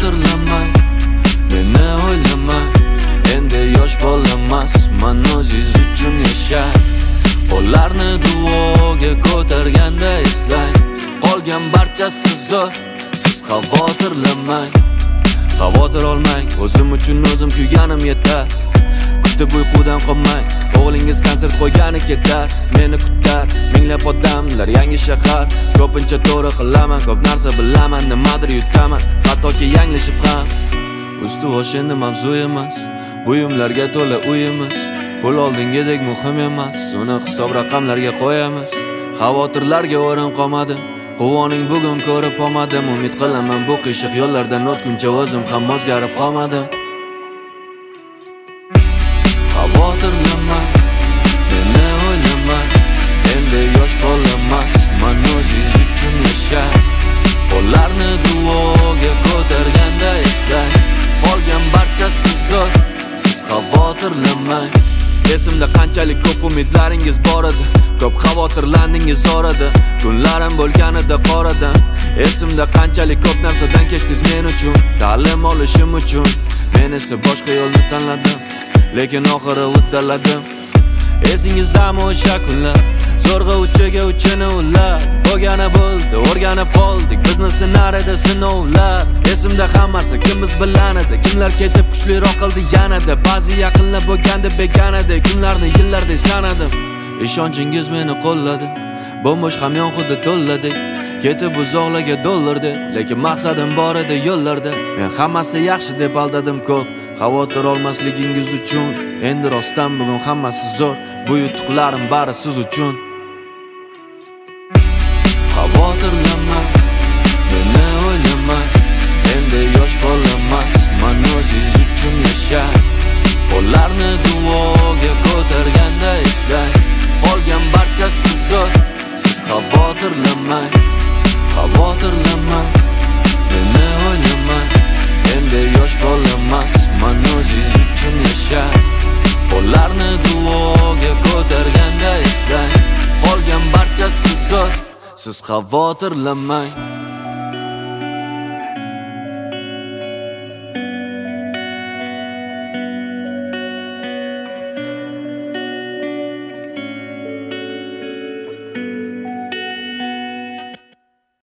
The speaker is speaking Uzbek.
Xavotirlanmang, meni o'ylamang. Endi yosh bolamasman, o'zingiz uchun yashang. Qo'llarni duoga ko'targanda eslang. Qolgan barchasi zo'r, siz xavotirlanmang. Xavotir olmang, o'zim uchun o'zim kuyganim yetar. Kutib uyqudan qolmang, o'g'lingiz konsert qo'ygani ketar. Meni kutar minglab odamlar, yangi shahar. Ko'pincha to'g'ri qilaman, ko'p narsa bilaman, nimadir yutaman, hattoki yanglishib ham. Usti-bosh endi mavzu emas, buyumlarga to'la uyimiz. Pul oldingidek muhim emas, uni hisob raqamlarga qo'yamiz. Xavotirlarga o'rin qolmadi, quvoning bugun ko'rib olmadim. Umid qilaman bu qiyshiq yo'llardan o'tguncha o'zim ham o'zgarib qolmadim. Xavotirlanmang, meni o'ylamang. Endi yosh bolamasman, o'zingiz uchun yashang. Qo'llarni duoga ko'targanda eslang. Qolgan barchasi zo'r, siz xavotirlanmang. Esimda qanchalik ko'p umidlaringiz bor edi, ko'p xavotirlandingiz orada. Kunlarim bo'lganida qoradan. Esimda qanchalik ko'p narsadan kechdingiz men uchun, ta'lim olishim uchun. Men esa boshqa yo'lni tanladim, lekin oxiri uddaladim. Esingizdami o'sha kunlar, zo'rg'a uchiga uchini ular. Bo'lgani bo'ldi, o'rganib qoldik bizni sinar edi sinovlar. Esimda hammasi, kim biz bilan edi, kimlar ketib kuchliroq qildi yanada. Ba'zi yaqinlar bo'lganda beganaday, kunlarni yillarday sanadim. Ishonchingiz meni qo'lladi, bo'sh hamyon xuddi to'lladik. Ketib uzoqlarga dollardi, lekin maqsadim bor edi yo'llarda. Men hammasi yaxshi deb aldadim ko'p, xavotir olmasligingiz uchun. Endi rostdan bugun hammasi zo'r, bu yutuqlarim bari siz uchun. Xavotirlanmang, meni o'ylamang. Endi yosh bolamasman, o'zingiz uchun yashang. Qo'llarni duoga ko'targanda eslang. Qolgan barchasi zo'r, siz xavotirlanmang. Xavotirlanmang, meni o'ylamang. Endi yosh bolamasman, o'zingiz uchun yashang. Qo'llarni duoga ko'targanda eslang. Qolgan barchasi zo'r, siz xavotirlanmang.